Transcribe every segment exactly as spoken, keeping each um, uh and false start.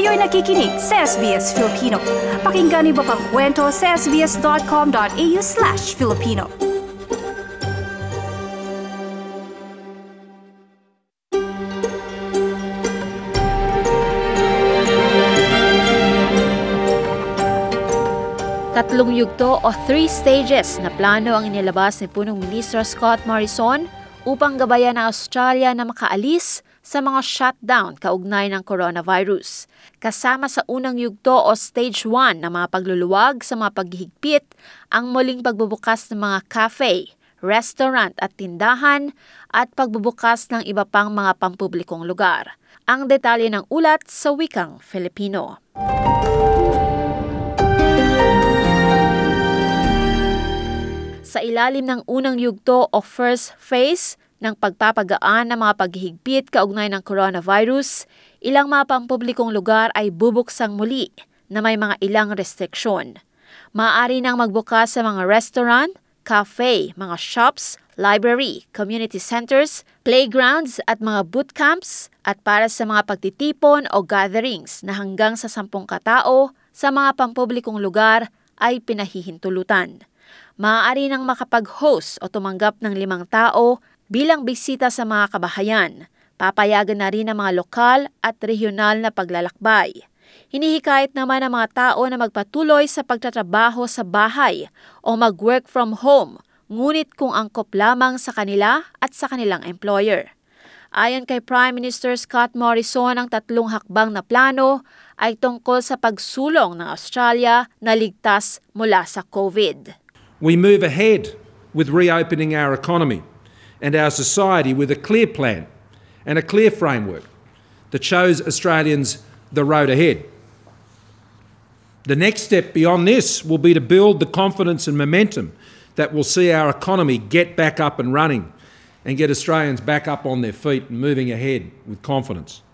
Kayo'y nakikinig sa S B S Filipino. Pakinggan niyo pa ang kwento sa sbs.com.au slash Filipino. Tatlong yugto o three stages na plano ang inilabas ni Punong Ministro Scott Morrison upang gabayan ang Australia na makaalis sa mga shutdown kaugnay ng coronavirus. Kasama sa unang yugto o stage one na mga pagluluwag sa mga paghihigpit ang muling pagbubukas ng mga cafe, restaurant at tindahan at pagbubukas ng iba pang mga pampublikong lugar. Ang detalye ng ulat sa wikang Filipino. Sa ilalim ng unang yugto o first phase ng pagpapagaan ng mga paghihigpit kaugnay ng coronavirus, ilang mga pampublikong lugar ay bubuksang muli na may mga ilang restriksyon. Maaari nang magbukas sa mga restaurant, cafe, mga shops, library, community centers, playgrounds at mga boot camps at para sa mga pagtitipon o gatherings na hanggang sa sampung katao sa mga pampublikong lugar ay pinahihintulutan. Maaari nang makapag-host o tumanggap ng limang tao bilang bisita sa mga kabahayan. Papayagan na rin ang mga lokal at regional na paglalakbay. Hinihikayat naman ang mga tao na magpatuloy sa pagtatrabaho sa bahay o mag-work from home, ngunit kung angkop lamang sa kanila at sa kanilang employer. Ayon kay Prime Minister Scott Morrison, ang tatlong hakbang na plano ay tungkol sa pagsulong ng Australia na ligtas mula sa COVID. We move ahead with reopening our economy and our society with a clear plan and a clear framework that shows Australians the road ahead. The next step beyond this will be to build the confidence and momentum that will see our economy get back up and running and get Australians back up on their feet and moving ahead with confidence.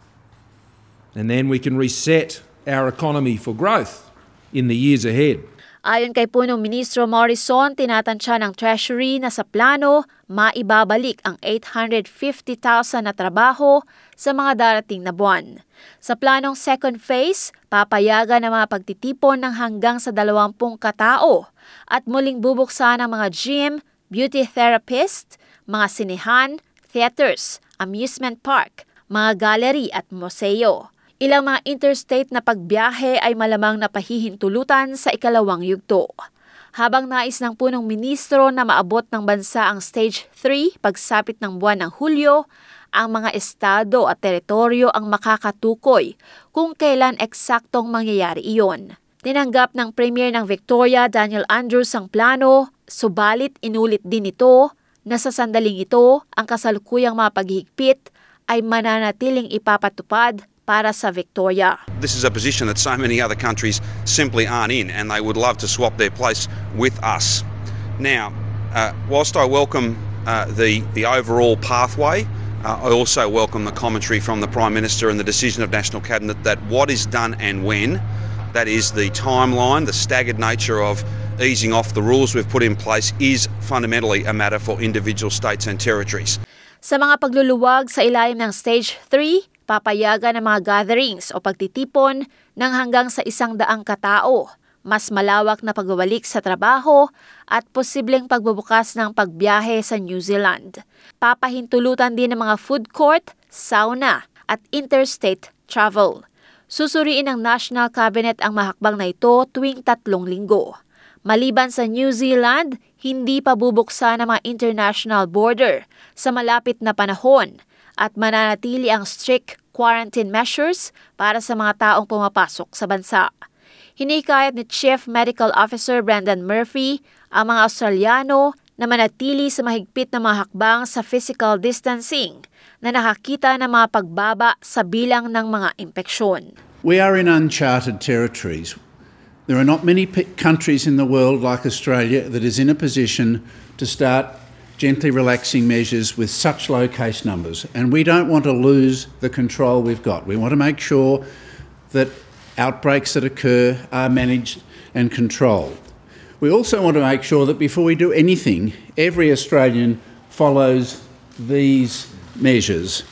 And then we can reset our economy for growth in the years ahead. Ayon kay Punong Ministro Morrison, tinatansya ng Treasury na sa plano maibabalik ang eight hundred fifty thousand na trabaho sa mga darating na buwan. Sa planong second phase, papayagan ang mga pagtitipon ng hanggang sa dalawampung katao at muling bubuksan ang mga gym, beauty therapist, mga sinehan, theaters, amusement park, mga gallery at museo. Ilang mga interstate na pagbiyahe ay malamang napahihintulutan sa ikalawang yugto. Habang nais ng punong ministro na maabot ng bansa ang stage three pagsapit ng buwan ng Hulyo, ang mga estado at teritoryo ang makakatukoy kung kailan eksaktong mangyayari iyon. Tinanggap ng Premier ng Victoria, Daniel Andrews, ang plano, subalit inulit din ito na sa sandaling ito ang kasalukuyang mga paghihigpit ay mananatiling ipapatupad para sa Victoria. This is a position that so many other countries simply aren't in, and they would love to swap their place with us. Now, uh, whilst I welcome uh, the, the overall pathway, uh, I also welcome the commentary from the Prime Minister and the decision of National Cabinet that what is done and when, that is the timeline, the staggered nature of easing off the rules we've put in place, is fundamentally a matter for individual states and territories. Sa mga pagluluwag sa ilalim ng Stage three, papayagan ng mga gatherings o pagtitipon ng hanggang sa isang daang katao, mas malawak na pagbabalik sa trabaho at posibleng pagbubukas ng pagbiyahe sa New Zealand. Papahintulutan din ng mga food court, sauna at interstate travel. Susuriin ng National Cabinet ang mahakbang na ito tuwing tatlong linggo. Maliban sa New Zealand, hindi pa bubuksan ang mga international border sa malapit na panahon at mananatili ang strict quarantine measures para sa mga taong pumapasok sa bansa. Hinikayat ni Chief Medical Officer Brendan Murphy ang mga Australiano na manatili sa mahigpit na mga hakbang sa physical distancing na nakakita ng mga pagbaba sa bilang ng mga impeksyon. We are in uncharted territories. There are not many p- countries in the world like Australia that is in a position to start gently relaxing measures with such low case numbers. And we don't want to lose the control we've got. We want to make sure that outbreaks that occur are managed and controlled. We also want to make sure that before we do anything, every Australian follows these measures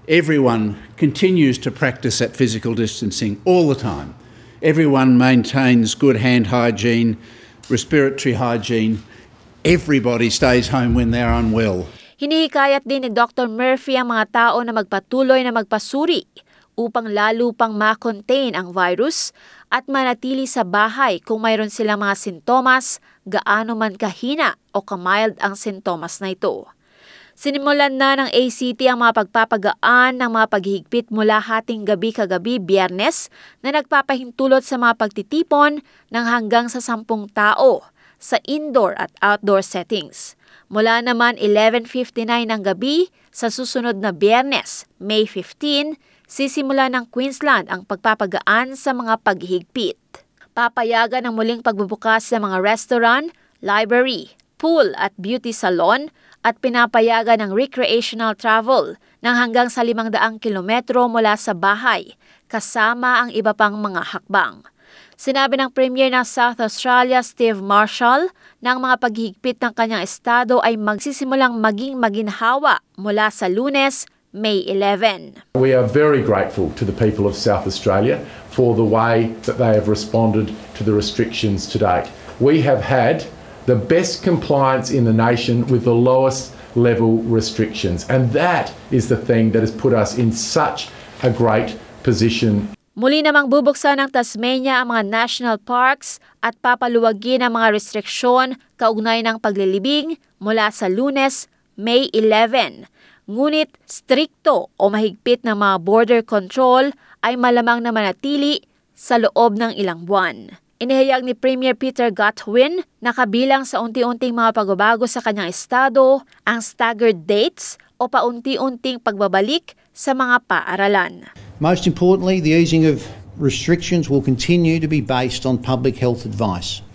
Everyone continues to practice that physical distancing all the time. Everyone maintains good hand hygiene, respiratory hygiene. Everybody stays home when they're unwell. Hinihikayat din ni Doctor Murphy ang mga tao na magpatuloy na magpasuri upang lalo pang ma-contain ang virus at manatili sa bahay kung mayroon silang mga sintomas, gaano man kahina o kamild ang sintomas na ito. Sinimulan na ng A C T ang mga pagpapagaan ng mga paghihigpit mula hating gabi kagabi Biyernes na nagpapahintulot sa mga pagtitipon ng hanggang sa sampung tao sa indoor at outdoor settings. Mula naman eleven fifty-nine ng gabi sa susunod na Biyernes, May fifteenth, sisimula ng Queensland ang pagpapagaan sa mga paghihigpit. Papayagan ang muling pagbubukas ng mga restaurant, library, pool at beauty salon at pinapayagan ng recreational travel ng hanggang sa limang daang kilometro mula sa bahay, kasama ang iba pang mga hakbang. Sinabi ng Premier ng South Australia, Steve Marshall, na ang mga paghihigpit ng kanyang estado ay magsisimulang maging maginhawa mula sa Lunes, May eleventh. We are very grateful to the people of South Australia for the way that they have responded to the restrictions to date. We have had the best compliance in the nation with the lowest level restrictions, and that is the thing that has put us in such a great position. Muli namang bubuksan ng Tasmania ang mga national parks at papaluwagin ang mga restriksyon kaugnay ng paglilibing mula sa Lunes, May eleventh. Ngunit strikto o mahigpit na mga border control ay malamang na manatili sa loob ng ilang buwan. Inihayag ni Premier Peter Gutwein na kabilang sa unti-unting mga pagbabago sa kanyang estado ang staggered dates o paunti-unting pagbabalik sa mga paaralan. Most importantly, the easing of restrictions will continue to be based on public health advice.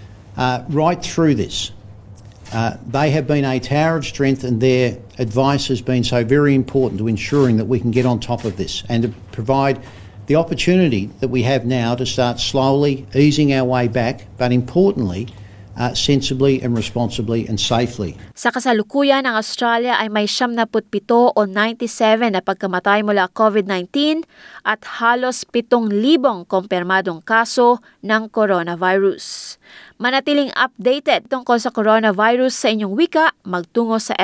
Uh, right through this, uh, they have been a tower of strength, and their advice has been so very important to ensuring that we can get on top of this and to provide the opportunity that we have now to start slowly easing our way back, but importantly, uh, sensibly and responsibly and safely. Sa kasalukuyan, ang Australia ay may siyam na putpito o ninety-seven na pagkamatay mula COVID nineteen at halos pitong libong kumpirmadong kaso ng coronavirus. Manatiling updated tungkol sa coronavirus sa inyong wika, magtungo sa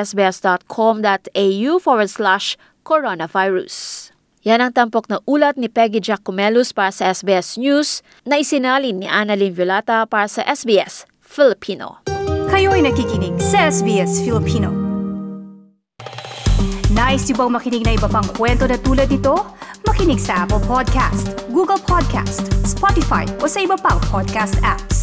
sbs.com.au forward slash coronavirus. Yan ang tampok na ulat ni Peggy Giacomelus para sa S B S News na isinalin ni Annalyn Violata para sa S B S Filipino. Kayo'y nakikinig sa S B S Filipino. Nice yung bang makinig na iba pang kwento na tulad ito? Makinig sa Apple Podcast, Google Podcast, Spotify o sa iba pang podcast apps.